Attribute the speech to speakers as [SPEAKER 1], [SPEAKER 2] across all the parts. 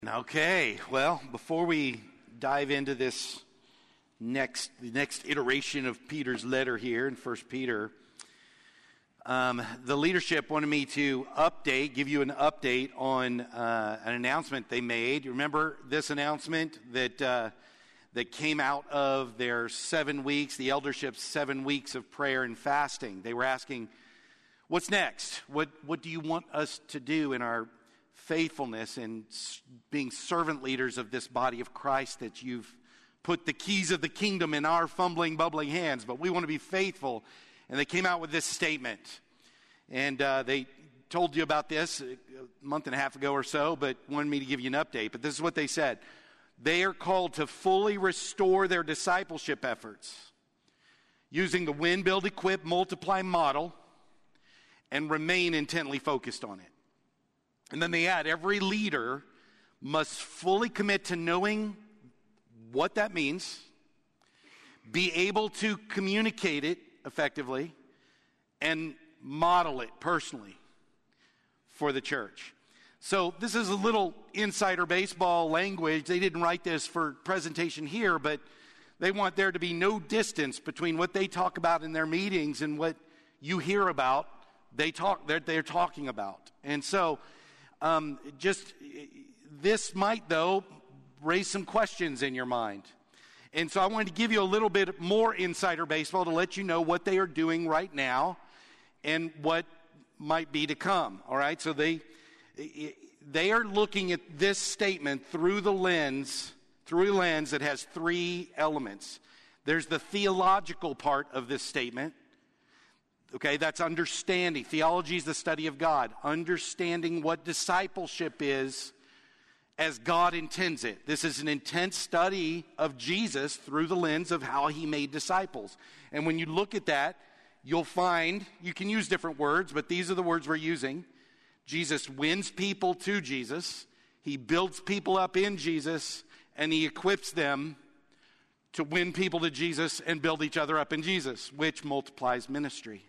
[SPEAKER 1] Okay, well, before we dive into this next iteration of Peter's letter here in 1 Peter, the leadership wanted me to give you an update on an announcement they made. You remember this announcement that came out of their 7 weeks, the eldership's 7 weeks of prayer and fasting? They were asking, what's next? What do you want us to do in our faithfulness and being servant leaders of this body of Christ, that you've put the keys of the kingdom in our fumbling, bubbling hands, but we want to be faithful. And they came out with this statement. And they told you about this a month and a half ago or so, but wanted me to give you an update. But this is what they said. They are called to fully restore their discipleship efforts using the win, build, equip, multiply model, and remain intently focused on it. And then they add, every leader must fully commit to knowing what that means, be able to communicate it effectively, and model it personally for the church. So this is a little insider baseball language. They didn't write this for presentation here, but they want there to be no distance between what they talk about in their meetings and what you hear about they're talking about. And so this might, though, raise some questions in your mind. And so I wanted to give you a little bit more insider baseball to let you know what they are doing right now and what might be to come. All right, so they are looking at this statement through a lens that has three elements. There's the theological part of this statement. Okay, that's understanding. Theology is the study of God. Understanding what discipleship is as God intends it. This is an intense study of Jesus through the lens of how he made disciples. And when you look at that, you'll find, you can use different words, but these are the words we're using. Jesus wins people to Jesus. He builds people up in Jesus, and he equips them to win people to Jesus and build each other up in Jesus, which multiplies ministry.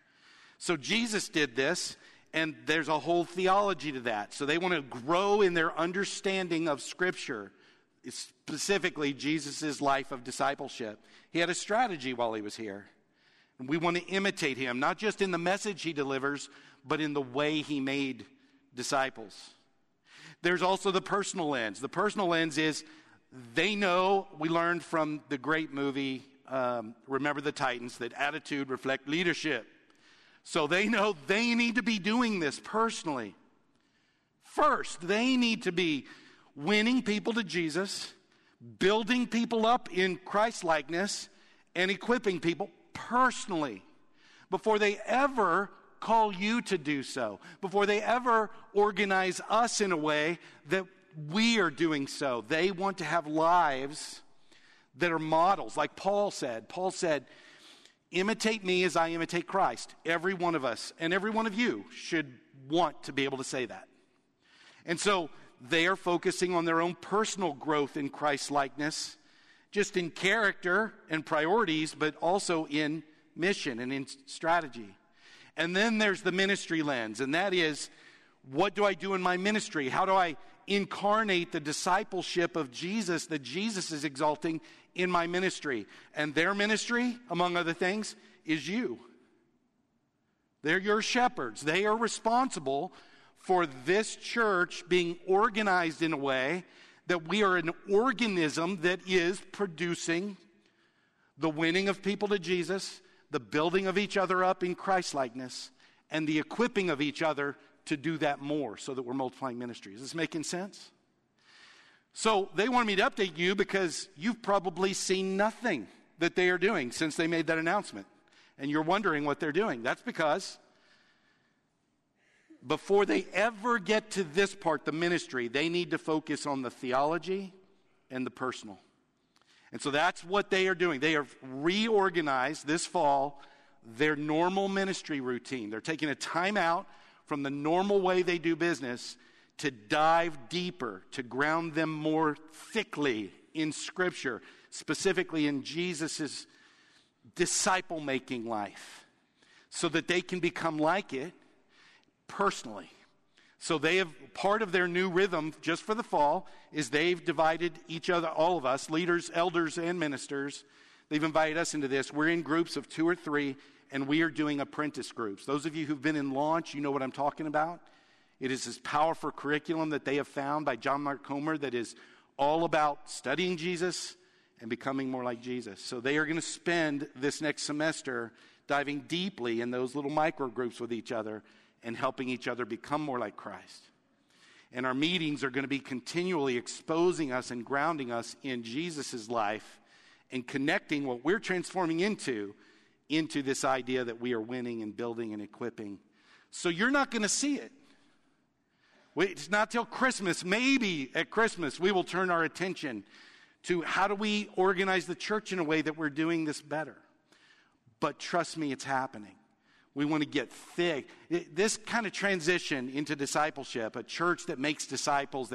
[SPEAKER 1] So Jesus did this, and there's a whole theology to that. So they want to grow in their understanding of Scripture, specifically Jesus' life of discipleship. He had a strategy while he was here. And we want to imitate him, not just in the message he delivers, but in the way he made disciples. There's also the personal lens. The personal lens is, they know, we learned from the great movie, Remember the Titans, that attitude reflects leadership. So they know they need to be doing this personally. First, they need to be winning people to Jesus, building people up in Christ-likeness, and equipping people personally before they ever call you to do so, before they ever organize us in a way that we are doing so. They want to have lives that are models, like Paul said. Paul said, imitate me as I imitate Christ. Every one of us and every one of you should want to be able to say that. And so they are focusing on their own personal growth in Christ-likeness, just in character and priorities, but also in mission and in strategy. And then there's the ministry lens, and that is, what do I do in my ministry? How do I incarnate the discipleship of Jesus that Jesus is exalting in my ministry? And their ministry, among other things, is you. They're your shepherds. They are responsible for this church being organized in a way that we are an organism that is producing the winning of people to Jesus, the building of each other up in Christ-likeness, and the equipping of each other to do that more so that we're multiplying ministries. Is this making sense? So they wanted me to update you because you've probably seen nothing that they are doing since they made that announcement. And you're wondering what they're doing. That's because before they ever get to this part, the ministry, they need to focus on the theology and the personal. And so that's what they are doing. They have reorganized this fall their normal ministry routine. They're taking a time out from the normal way they do business to dive deeper, to ground them more thickly in Scripture, specifically in Jesus' disciple-making life, so that they can become like it personally, So they have, part of their new rhythm just for the fall is they've divided each other, all of us, leaders, elders, and ministers. They've invited us into this. We're in groups of 2 or 3, and we are doing apprentice groups. Those of you who've been in Launch, you know what I'm talking about. It is this powerful curriculum that they have found by John Mark Comer that is all about studying Jesus and becoming more like Jesus. So they are going to spend this next semester diving deeply in those little micro groups with each other and helping each other become more like Christ. And our meetings are going to be continually exposing us and grounding us in Jesus' life and connecting what we're transforming into this idea that we are winning and building and equipping. So you're not going to see it. It's not till Christmas. Maybe at Christmas we will turn our attention to how do we organize the church in a way that we're doing this better. But trust me, it's happening. We want to get thick. This kind of transition into discipleship, a church that makes disciples,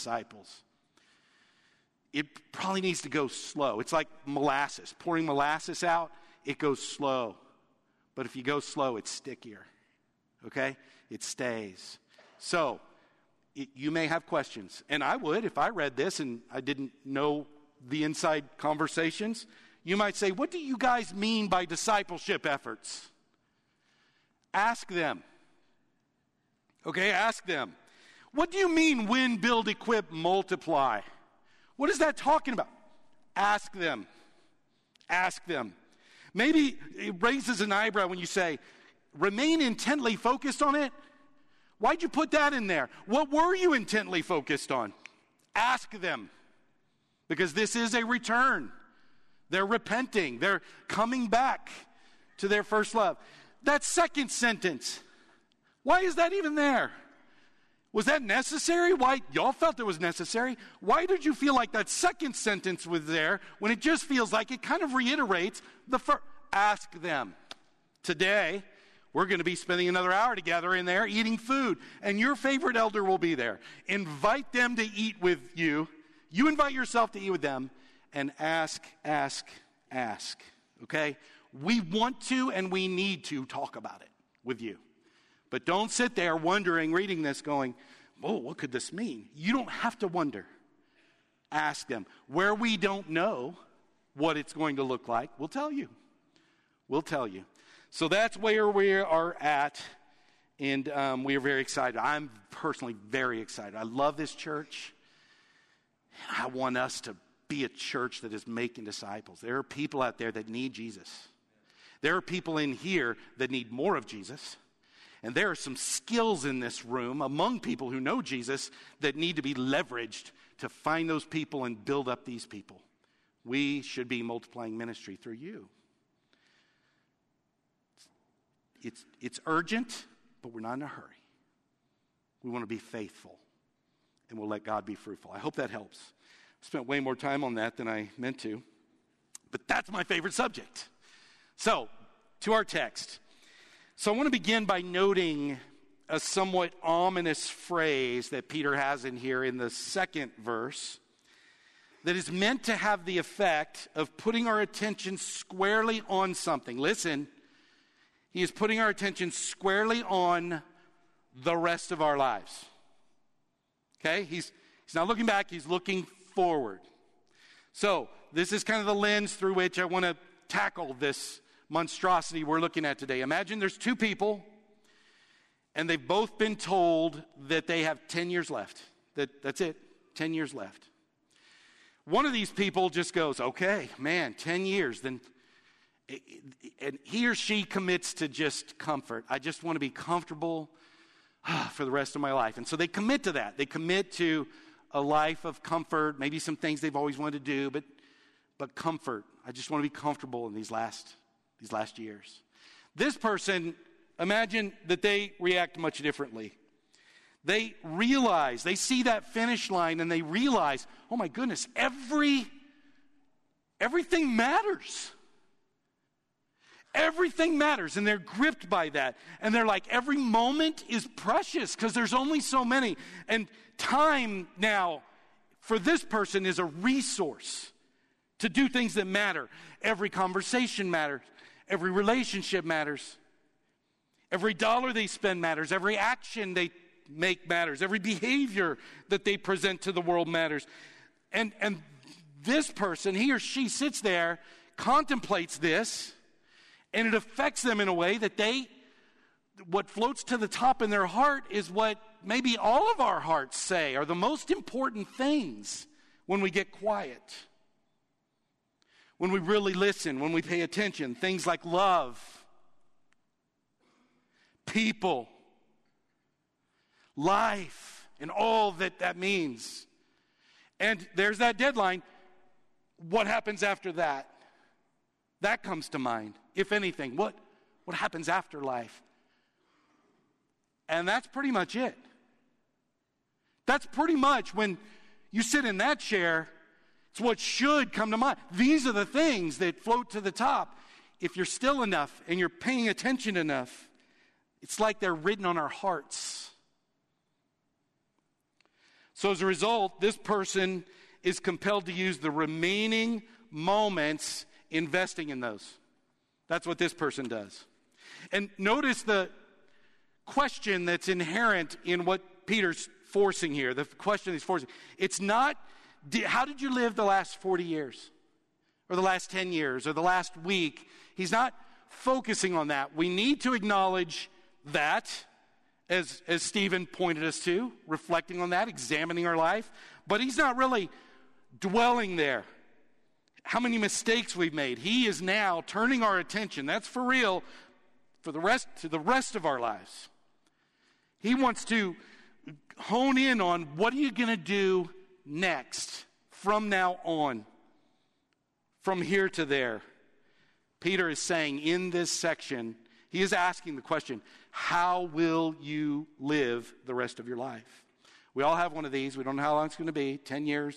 [SPEAKER 1] it probably needs to go slow. It's like molasses. Pouring molasses out, it goes slow. But if you go slow, it's stickier. Okay? It stays. So, you may have questions. And I would, if I read this and I didn't know the inside conversations, you might say, what do you guys mean by discipleship efforts? Ask them. Okay, ask them. What do you mean win, build, equip, multiply? What is that talking about? Ask them. Ask them. Maybe it raises an eyebrow when you say, remain intently focused on it. Why'd you put that in there? What were you intently focused on? Ask them. Because this is a return. They're repenting. They're coming back to their first love. That second sentence, why is that even there? Was that necessary? Why? Y'all felt it was necessary. Why did you feel like that second sentence was there when it just feels like it kind of reiterates the first? Ask them. Today, we're going to be spending another hour together in there eating food, and your favorite elder will be there. Invite them to eat with you. You invite yourself to eat with them, and ask. Okay? We want to and we need to talk about it with you. But don't sit there wondering, reading this, going, oh, what could this mean? You don't have to wonder. Ask them. Where we don't know what it's going to look like, we'll tell you. We'll tell you. So that's where we are at, and we are very excited. I'm personally very excited. I love this church. I want us to be a church that is making disciples. There are people out there that need Jesus. There are people in here that need more of Jesus. And there are some skills in this room among people who know Jesus that need to be leveraged to find those people and build up these people. We should be multiplying ministry through you. It's urgent, but we're not in a hurry. We want to be faithful, and we'll let God be fruitful. I hope that helps. I spent way more time on that than I meant to, but that's my favorite subject. So, to our text. So I want to begin by noting a somewhat ominous phrase that Peter has in here in the second verse that is meant to have the effect of putting our attention squarely on something. Listen, he is putting our attention squarely on the rest of our lives. Okay? He's not looking back, he's looking forward. So, this is kind of the lens through which I want to tackle this monstrosity we're looking at today. Imagine there's 2 people, and they've both been told that they have 10 years left. That's it, 10 years left. One of these people just goes, okay, man, 10 years. Then, and he or she commits to just comfort. I just want to be comfortable for the rest of my life. And so they commit to that. They commit to a life of comfort, maybe some things they've always wanted to do, but comfort. I just want to be comfortable in these last years. This person, imagine that they react much differently. They realize, they see that finish line and they realize, oh my goodness, everything matters. Everything matters, and they're gripped by that. And they're like, every moment is precious because there's only so many. And time now for this person is a resource to do things that matter. Every conversation matters. Every relationship matters. Every dollar they spend matters. Every action they make matters. Every behavior that they present to the world matters. And this person, he or she sits there, contemplates this, and it affects them in a way that what floats to the top in their heart is what maybe all of our hearts say are the most important things when we get quiet. When we really listen, when we pay attention, things like love, people, life, and all that means. And there's that deadline. What happens after that? That comes to mind, if anything. What happens after life? And that's pretty much it. That's pretty much when you sit in that chair, it's what should come to mind. These are the things that float to the top. If you're still enough and you're paying attention enough, it's like they're written on our hearts. So as a result, this person is compelled to use the remaining moments investing in those. That's what this person does. And notice the question that's inherent in what Peter's forcing here. The question he's forcing. It's not, how did you live the last 40 years? Or the last 10 years? Or the last week? He's not focusing on that. We need to acknowledge that, as Stephen pointed us to, reflecting on that, examining our life. But he's not really dwelling there. How many mistakes we've made. He is now turning our attention, that's for real, to the rest of our lives. He wants to hone in on what are you going to do next from now on, from here to there. Peter is saying in this section, he is asking the question, how will you live the rest of your life? We all have one of these. We don't know how long it's going to be, 10 years,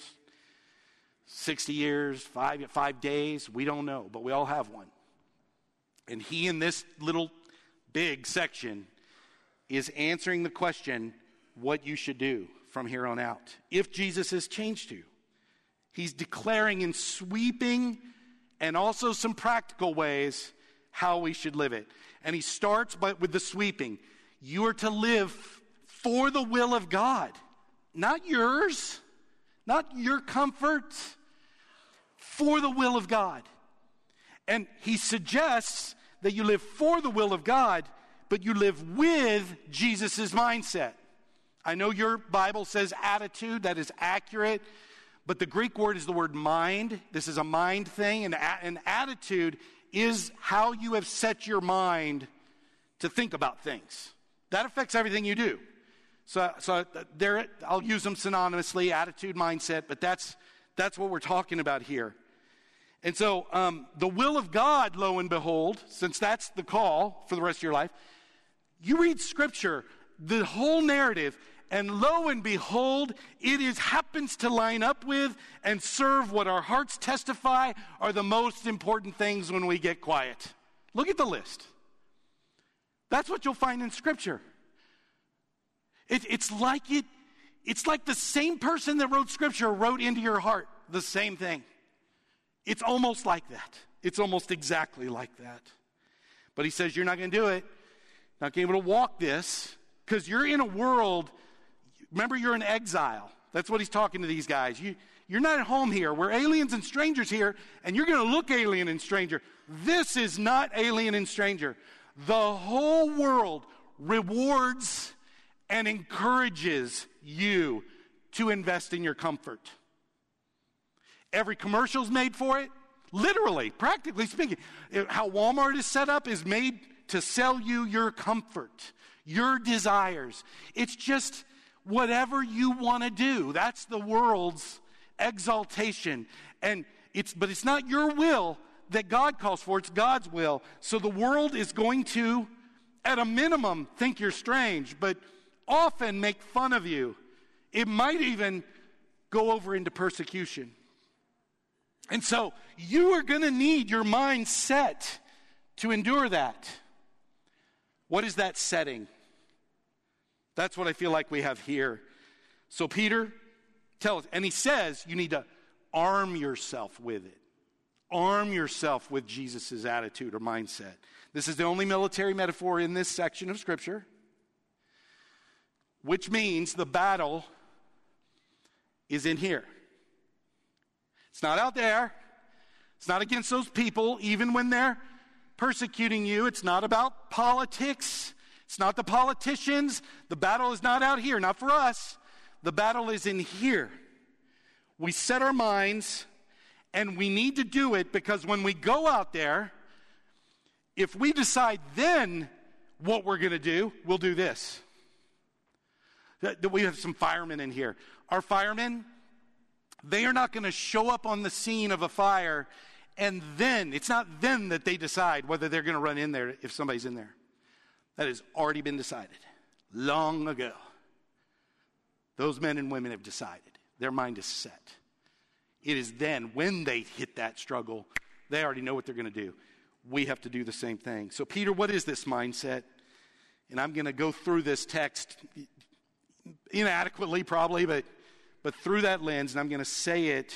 [SPEAKER 1] 60 years, 5 days. We don't know, but we all have one. And he, in this little big section, is answering the question, what you should do from here on out. If Jesus has changed you, he's declaring in sweeping and also some practical ways how we should live it. And he starts with the sweeping. You are to live for the will of God, not yours, not your comfort, for the will of God. And he suggests that you live for the will of God, but you live with Jesus' mindset. I know your Bible says attitude. That is accurate. But the Greek word is the word mind. This is a mind thing. And an attitude is how you have set your mind to think about things. That affects everything you do. So there, I'll use them synonymously, attitude, mindset. But that's what we're talking about here. And so the will of God, lo and behold, since that's the call for the rest of your life, you read Scripture, the whole narrative, and lo and behold, it happens to line up with and serve what our hearts testify are the most important things when we get quiet. Look at the list. That's what you'll find in Scripture. It's like the same person that wrote Scripture wrote into your heart the same thing. It's almost like that. It's almost exactly like that. But he says you're not going to do it. Not going to be able to walk this because you're in a world. Remember, you're in exile. That's what he's talking to these guys. You're not at home here. We're aliens and strangers here, and you're going to look alien and stranger. This is not alien and stranger. The whole world rewards and encourages you to invest in your comfort. Every commercial's made for it. Literally, practically speaking. How Walmart is set up is made to sell you your comfort, your desires. It's just whatever you want to do. That's the world's exaltation. But it's not your will that God calls for. It's God's will. So the world is going to, at a minimum, think you're strange, but often make fun of you. It might even go over into persecution. And so you are going to need your mind set to endure that. What is that setting? That's what I feel like we have here. So Peter tells, and he says you need to arm yourself with it. Arm yourself with Jesus' attitude or mindset. This is the only military metaphor in this section of Scripture. which means the battle is in here. It's not out there. It's not against those people, even when they're persecuting you. It's not about politics. It's not the politicians. The battle is not out here, not for us. The battle is in here. We set our minds, and we need to do it because when we go out there, if we decide then what we're going to do, we'll do this. We have some firemen in here. Our firemen, they are not going to show up on the scene of a fire and then, it's not then that they decide whether they're going to run in there if somebody's in there. That has already been decided long ago. Those men and women have decided. Their mind is set. It is then, when they hit that struggle, they already know what they're going to do. We have to do the same thing. So, Peter, what is this mindset? And I'm going to go through this text inadequately probably, but through that lens, and I'm going to say it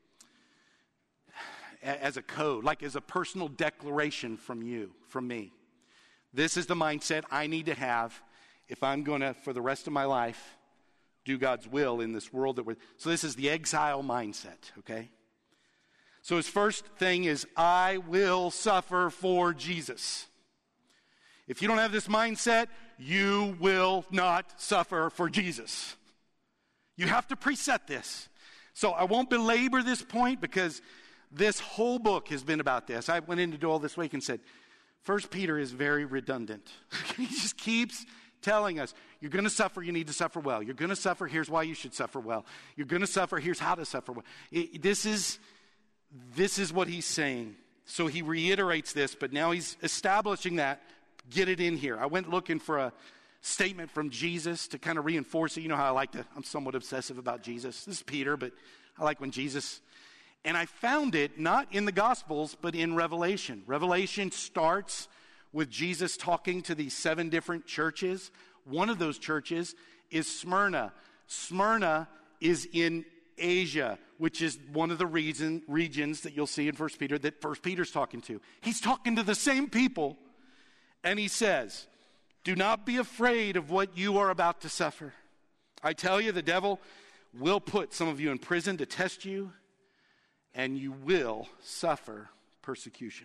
[SPEAKER 1] as a code, like as a personal declaration from you, from me. This is the mindset I need to have if I'm going to, for the rest of my life, do God's will in this world that we're... So this is the exile mindset, okay? So his first thing is, I will suffer for Jesus. If you don't have this mindset, you will not suffer for Jesus. You have to preset this. So I won't belabor this point because this whole book has been about this. I went into all this week and said, 1 Peter is very redundant. He just keeps telling us, you're going to suffer, you need to suffer well. You're going to suffer, here's why you should suffer well. You're going to suffer, here's how to suffer well. This is what he's saying. So he reiterates this, but now he's establishing that. Get it in here. I went looking for a statement from Jesus to kind of reinforce it. You know how I'm somewhat obsessive about Jesus. This is Peter, but I like when Jesus... And I found it not in the Gospels, but in Revelation. Revelation starts with Jesus talking to these 7 different churches. One of those churches is Smyrna. Smyrna is in Asia, which is one of the regions that you'll see in 1 Peter that 1 Peter's talking to. He's talking to the same people, and he says, do not be afraid of what you are about to suffer. I tell you, the devil will put some of you in prison to test you, and you will suffer persecution.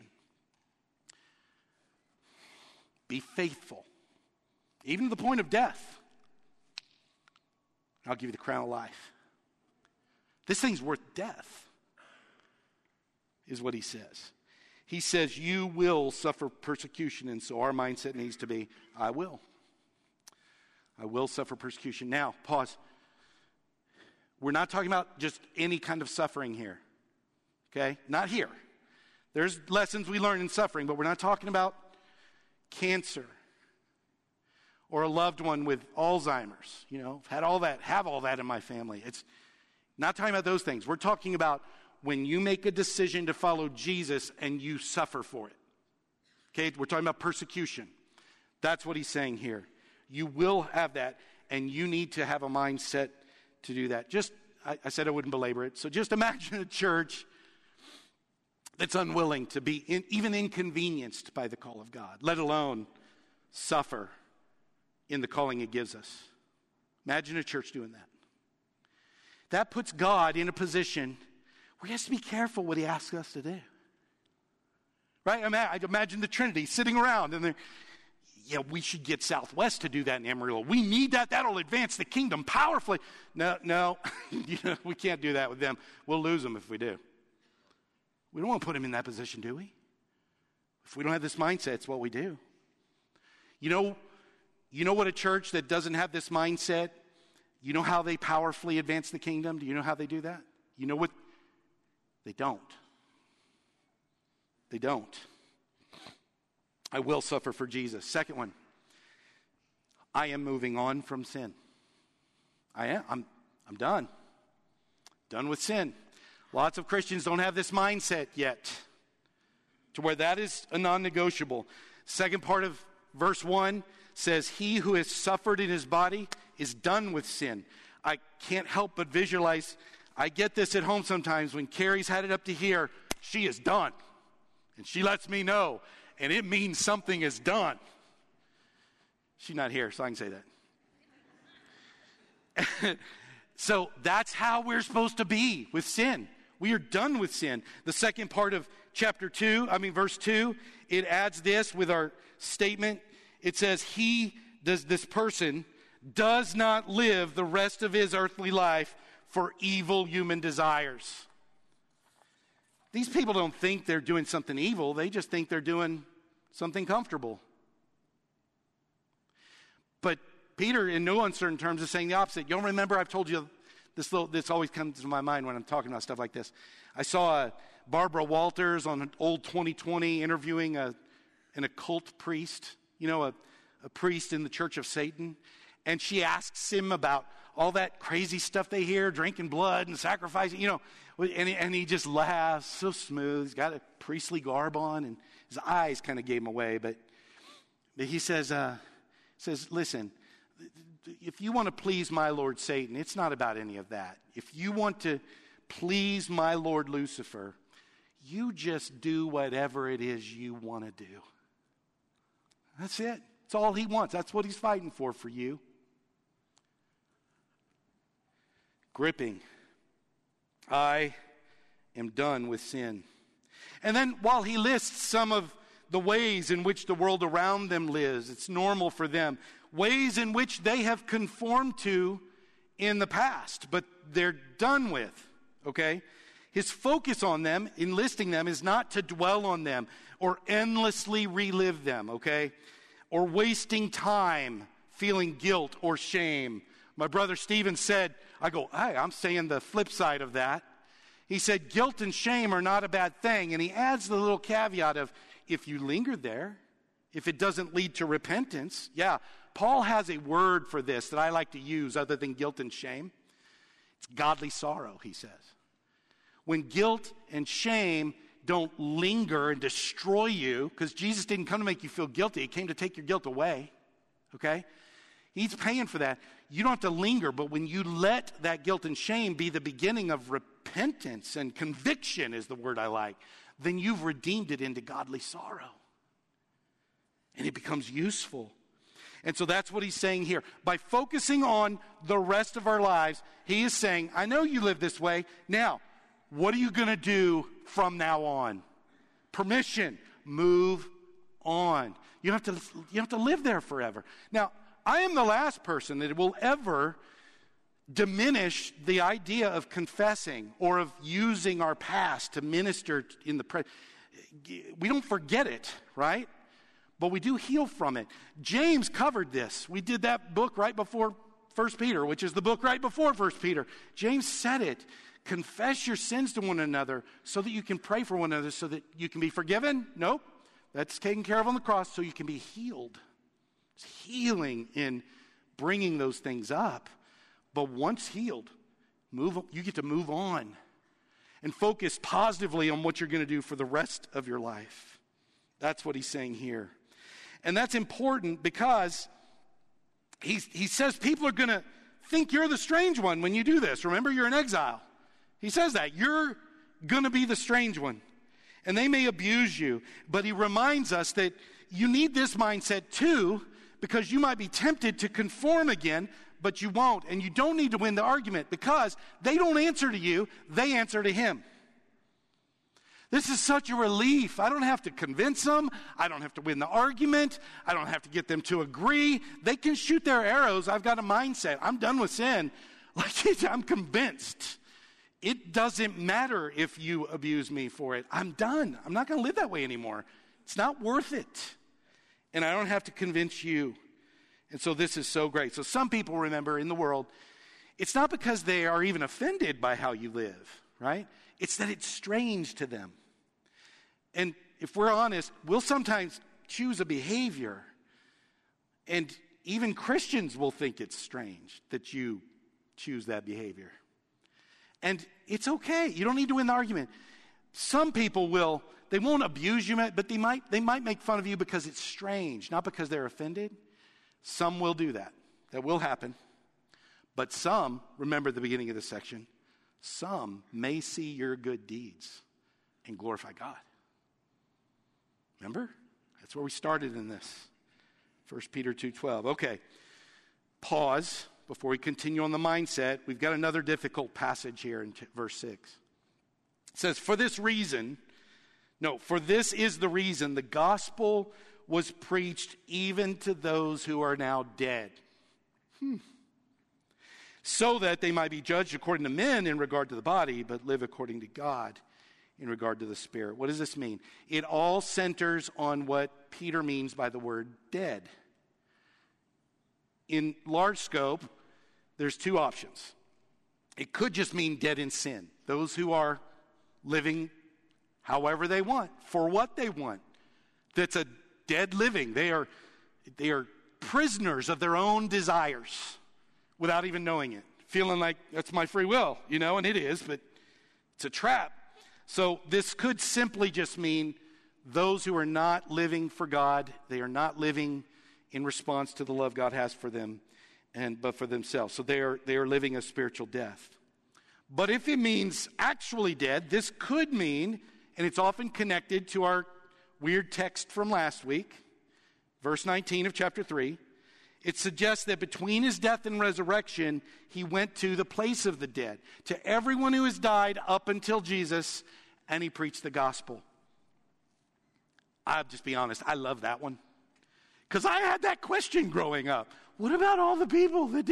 [SPEAKER 1] Be faithful, even to the point of death. I'll give you the crown of life. This thing's worth death, is what he says. He says, you will suffer persecution, and so our mindset needs to be, I will. I will suffer persecution. Now, pause. We're not talking about just any kind of suffering here. Okay? Not here. There's lessons we learn in suffering, but we're not talking about cancer or a loved one with Alzheimer's. You know, have all that in my family. It's not talking about those things. We're talking about when you make a decision to follow Jesus and you suffer for it. Okay? We're talking about persecution. That's what he's saying here. You will have that, and you need to have a mindset to do that. I said I wouldn't belabor it. So just imagine a church that's unwilling to be even inconvenienced by the call of God, let alone suffer in the calling he gives us. Imagine a church doing that. That puts God in a position where he has to be careful what he asks us to do. Right? I imagine the Trinity sitting around and we should get Southwest to do that in Amarillo. We need that. That'll advance the kingdom powerfully. No, we can't do that with them. We'll lose them if we do. We don't want to put him in that position, do we? If we don't have this mindset, it's what we do. You know what a church that doesn't have this mindset, you know how they powerfully advance the kingdom? Do you know how they do that? You know what? They don't. They don't. I will suffer for Jesus. Second one, I am moving on from sin. I am. I'm done. Done with sin. Lots of Christians don't have this mindset yet to where that is a non-negotiable. Second part of verse 1 says, he who has suffered in his body is done with sin. I can't help but visualize. I get this at home sometimes when Carrie's had it up to here. She is done. And she lets me know. And it means something is done. She's not here, so I can say that. So that's how we're supposed to be with sin. We are done with sin. The second part of verse 2, it adds this with our statement. It says, this person does not live the rest of his earthly life for evil human desires. These people don't think they're doing something evil. They just think they're doing something comfortable. But Peter, in no uncertain terms, is saying the opposite. You'll remember I've told you this always comes to my mind when I'm talking about stuff like this. I saw Barbara Walters on an old 2020 interviewing an occult priest, a priest in the Church of Satan. And she asks him about all that crazy stuff they hear, drinking blood and sacrificing, and he just laughs, so smooth. He's got a priestly garb on, and his eyes kind of gave him away. But he says, listen, if you want to please my Lord Satan, it's not about any of that. If you want to please my Lord Lucifer, you just do whatever it is you want to do. That's it. That's all he wants. That's what he's fighting for you. Gripping. I am done with sin. And then while he lists some of the ways in which the world around them lives, it's normal for them, ways in which they have conformed to in the past, but they're done with, okay? His focus on them, in listing them, is not to dwell on them or endlessly relive them, okay? Or wasting time feeling guilt or shame. My brother Stephen said, I'm saying the flip side of that. He said, guilt and shame are not a bad thing. And he adds the little caveat of, if you linger there, if it doesn't lead to repentance. Yeah, Paul has a word for this that I like to use other than guilt and shame. It's godly sorrow, he says. When guilt and shame don't linger and destroy you, because Jesus didn't come to make you feel guilty. He came to take your guilt away, okay? He's paying for that. You don't have to linger, but when you let that guilt and shame be the beginning of repentance and conviction is the word I like, then you've redeemed it into godly sorrow. And it becomes useful. And so that's what he's saying here. By focusing on the rest of our lives, he is saying, I know you live this way. Now, what are you going to do from now on? Permission. Move on. You don't have to live there forever. Now, I am the last person that will ever diminish the idea of confessing or of using our past to minister in the present. We don't forget it, right? But we do heal from it. James covered this. We did that book right before 1 Peter, which is the book right before 1 Peter. James said it. Confess your sins to one another so that you can pray for one another so that you can be forgiven. Nope. That's taken care of on the cross so you can be healed. It's healing in bringing those things up. But once healed, you get to move on and focus positively on what you're going to do for the rest of your life. That's what he's saying here. And that's important because he says people are going to think you're the strange one when you do this. Remember, you're in exile. He says that. You're going to be the strange one. And they may abuse you. But he reminds us that you need this mindset too, because you might be tempted to conform again, but you won't. And you don't need to win the argument because they don't answer to you, they answer to him. This is such a relief. I don't have to convince them. I don't have to win the argument. I don't have to get them to agree. They can shoot their arrows. I've got a mindset. I'm done with sin. I'm convinced. It doesn't matter if you abuse me for it. I'm done. I'm not going to live that way anymore. It's not worth it. And I don't have to convince you. And so this is so great. So some people, remember, in the world, it's not because they are even offended by how you live, right? It's that it's strange to them. And if we're honest, we'll sometimes choose a behavior. And even Christians will think it's strange that you choose that behavior. And it's okay. You don't need to win the argument. Some people they won't abuse you, but they might make fun of you because it's strange, not because they're offended. Some will do that. That will happen. But some, remember the beginning of this section, some may see your good deeds and glorify God. Remember? That's where we started in this. 1 Peter 2:12. Okay. Pause. before we continue on the mindset, we've got another difficult passage here in verse 6. It says, for this is the reason the gospel was preached even to those who are now dead. So that they might be judged according to men in regard to the body, but live according to God in regard to the spirit. What does this mean? It all centers on what Peter means by the word dead. In large scope, there's two options. It could just mean dead in sin. Those who are living however they want, for what they want. That's a dead living. They are prisoners of their own desires without even knowing it. Feeling like that's my free will, and it is, but it's a trap. So this could simply just mean those who are not living for God. They are not living in response to the love God has for them, but for themselves. So they are living a spiritual death. But if it means actually dead, this could mean, and it's often connected to our weird text from last week, verse 19 of chapter 3, it suggests that between his death and resurrection, he went to the place of the dead, to everyone who has died up until Jesus, and he preached the gospel. I'll just be honest, I love that one. Because I had that question growing up. What about all the people that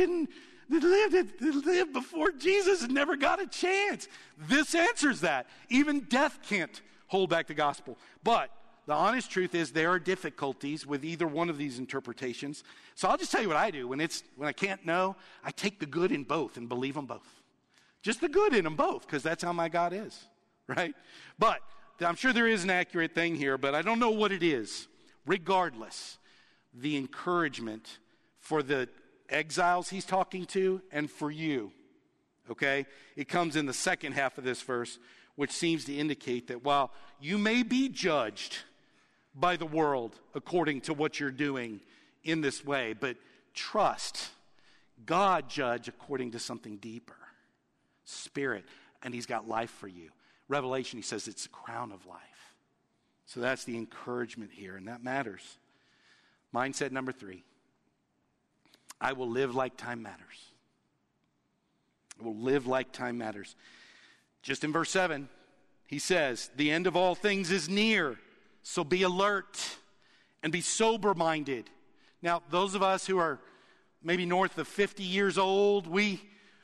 [SPEAKER 1] lived before Jesus and never got a chance? This answers that. Even death can't hold back the gospel. But the honest truth is there are difficulties with either one of these interpretations. So I'll just tell you what I do. When I can't know, I take the good in both and believe them both. Just the good in them both, because that's how my God is, right? But I'm sure there is an accurate thing here, but I don't know what it is. Regardless, the encouragement for the exiles he's talking to and for you, okay? It comes in the second half of this verse, which seems to indicate that while you may be judged by the world according to what you're doing in this way, but trust God judge according to something deeper, spirit, and he's got life for you. Revelation, he says it's a crown of life. So that's the encouragement here, and that matters. Mindset number 3. I will live like time matters. I will live like time matters. Just in verse 7, he says, the end of all things is near, so be alert and be sober-minded. Now, those of us who are maybe north of 50 years old, we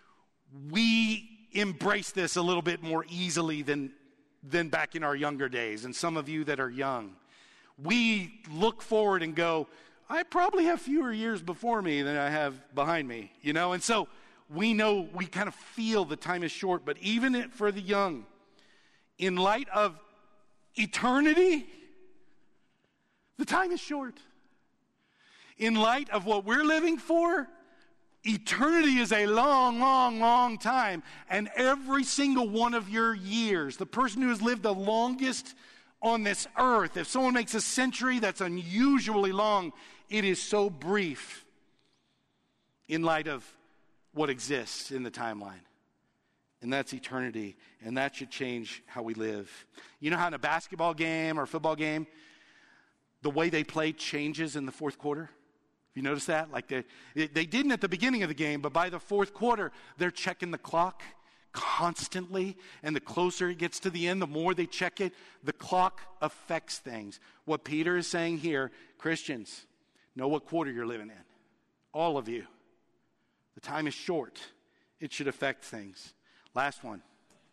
[SPEAKER 1] embrace this a little bit more easily than back in our younger days. And some of you that are young, we look forward and go, I probably have fewer years before me than I have behind me, And so we know, we kind of feel the time is short, but even for the young, in light of eternity, the time is short. In light of what we're living for, eternity is a long, long, long time. And every single one of your years, the person who has lived the longest on this earth, if someone makes a century that's unusually long, it is so brief in light of what exists in the timeline. And that's eternity. And that should change how we live. You know how in a basketball game or a football game, the way they play changes in the fourth quarter? Have you noticed that? Like they didn't at the beginning of the game, but by the fourth quarter, they're checking the clock constantly. And the closer it gets to the end, the more they check it. The clock affects things. What Peter is saying here, Christians, know what quarter you're living in. All of you. The time is short. It should affect things. Last one.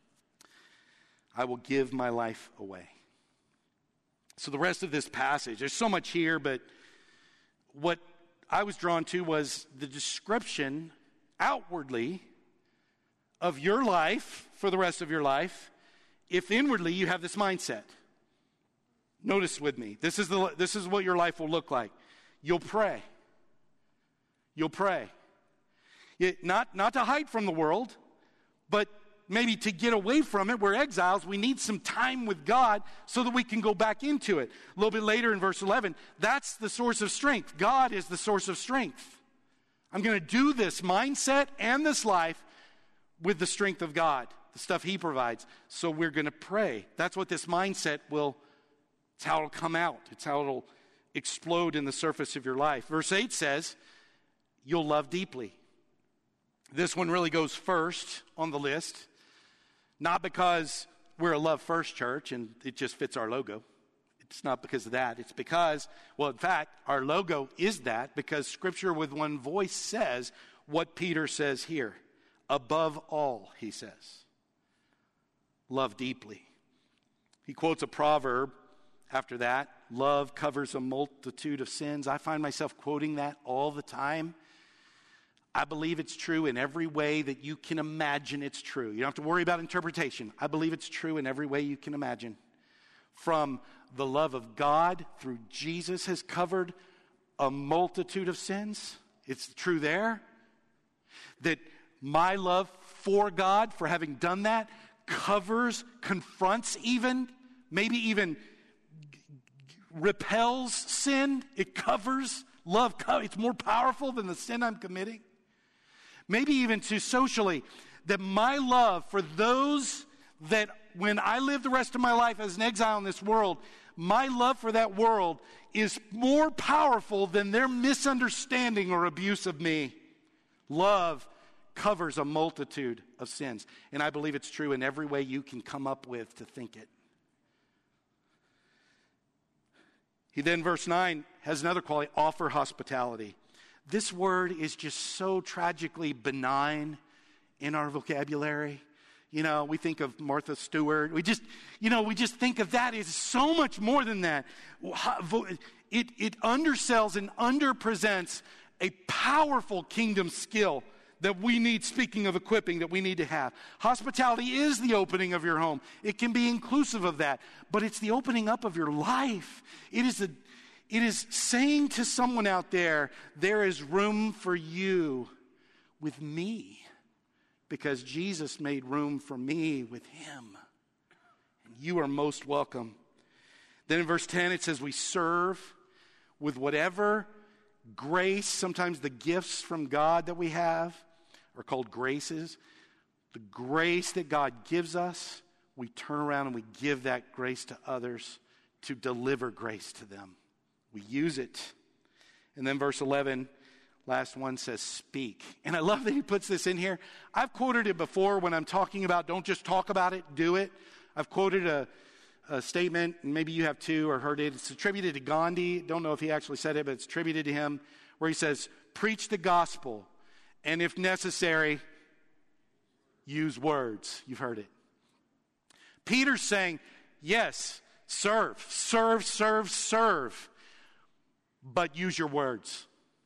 [SPEAKER 1] I will give my life away. So the rest of this passage, there's so much here, but what I was drawn to was the description outwardly of your life for the rest of your life if inwardly you have this mindset. Notice with me. This is what your life will look like. You'll pray. You'll pray. Not to hide from the world, but maybe to get away from it. We're exiles. We need some time with God so that we can go back into it. A little bit later in verse 11, that's the source of strength. God is the source of strength. I'm going to do this mindset and this life with the strength of God, the stuff he provides. So we're going to pray. That's what this mindset it's how it'll come out. It's how it'll explode in the surface of your life. Verse 8 says, you'll love deeply. This one really goes first on the list, not because we're a Love First church and it just fits our logo. It's not because of that. It's because, well, in fact, our logo is that because Scripture with one voice says what Peter says here. Above all, he says, love deeply. He quotes a proverb after that. Love covers a multitude of sins. I find myself quoting that all the time. I believe it's true in every way that you can imagine it's true. You don't have to worry about interpretation. I believe it's true in every way you can imagine. From the love of God through Jesus has covered a multitude of sins. It's true there. That my love for God, for having done that, covers, confronts even, maybe even repels sin. It covers. Love, it's more powerful than the sin I'm committing. Maybe even too socially, that my love for those that when I live the rest of my life as an exile in this world, my love for that world is more powerful than their misunderstanding or abuse of me. Love covers a multitude of sins. And I believe it's true in every way you can come up with to think it. He then, verse 9, has another quality, offer hospitality. This word is just so tragically benign in our vocabulary. You know, we think of Martha Stewart. We just think of that. It's so much more than that. It undersells and underpresents a powerful kingdom skill that we need, speaking of equipping, that we need to have. Hospitality is the opening of your home. It can be inclusive of that, but it's the opening up of your life. It is saying to someone out there is room for you with me because Jesus made room for me with him. And you are most welcome. Then in verse 10 it says we serve with whatever grace, sometimes the gifts from God that we have are called graces. The grace that God gives us, we turn around and we give that grace to others to deliver grace to them. We use it. And then verse 11, last one says speak. And I love that he puts this in here. I've quoted it before when I'm talking about don't just talk about it, do it. I've quoted a statement, and maybe you have too or heard it. It's attributed to Gandhi. Don't know if he actually said it, but it's attributed to him, where he says, preach the gospel, and if necessary, use words. You've heard it. Peter's saying, yes, serve, but use your words.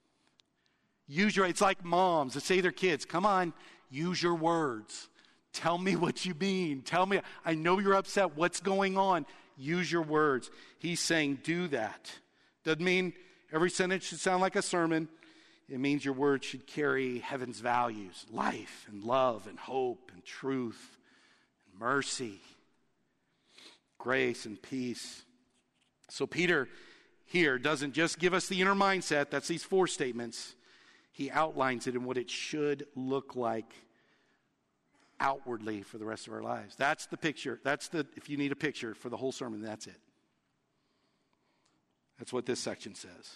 [SPEAKER 1] It's like moms that say to their kids, come on, use your words. Tell me what you mean. Tell me, I know you're upset. What's going on? Use your words. He's saying do that. Doesn't mean every sentence should sound like a sermon. It means your words should carry heaven's values, life and love and hope and truth and mercy, grace and peace. So Peter here doesn't just give us the inner mindset. That's these 4 statements. He outlines it in what it should look like outwardly for the rest of our lives. That's the picture. If you need a picture for the whole sermon, that's it. That's what this section says.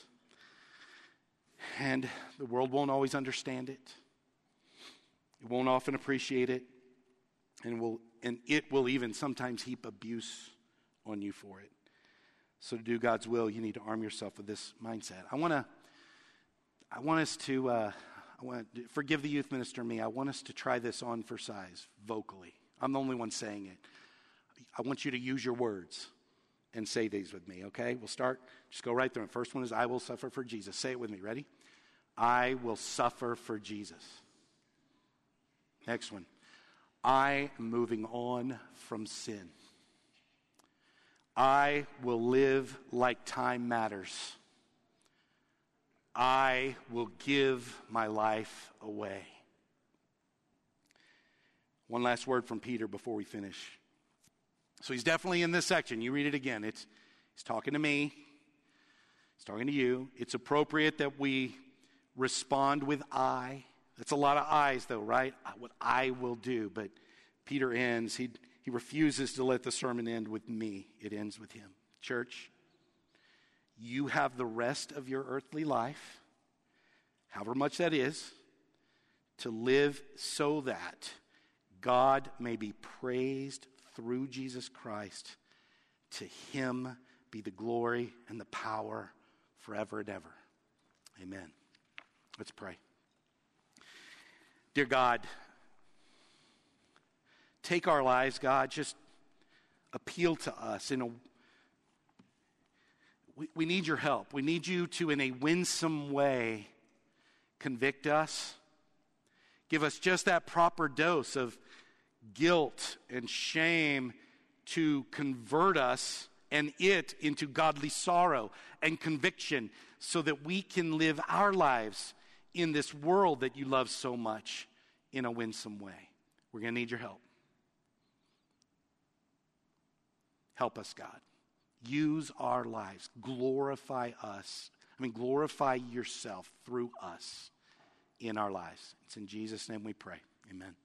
[SPEAKER 1] And the world won't always understand it. It won't often appreciate it. And it will even sometimes heap abuse on you for it. So to do God's will, you need to arm yourself with this mindset. I want us to forgive the youth minister and me. I want us to try this on for size vocally. I'm the only one saying it. I want you to use your words and say these with me, okay? We'll start. Just go right through it. First one is I will suffer for Jesus. Say it with me. Ready? I will suffer for Jesus. Next one. I am moving on from sin. I will live like time matters. I will give my life away. One last word from Peter before we finish. So he's definitely in this section. You read it again. He's talking to me. He's talking to you. It's appropriate that we respond with I. That's a lot of I's though, right? What I will do. But Peter ends. He refuses to let the sermon end with me. It ends with him. Church, you have the rest of your earthly life, however much that is, to live so that God may be praised through Jesus Christ. To him be the glory and the power forever and ever. Amen. Let's pray. Dear God, take our lives, God. Just appeal to us. We need your help. We need you to, in a winsome way, convict us. Give us just that proper dose of guilt and shame to convert us and it into godly sorrow and conviction so that we can live our lives in this world that you love so much in a winsome way. We're going to need your help. Help us, God. Use our lives. Glorify yourself through us in our lives. It's in Jesus' name we pray. Amen.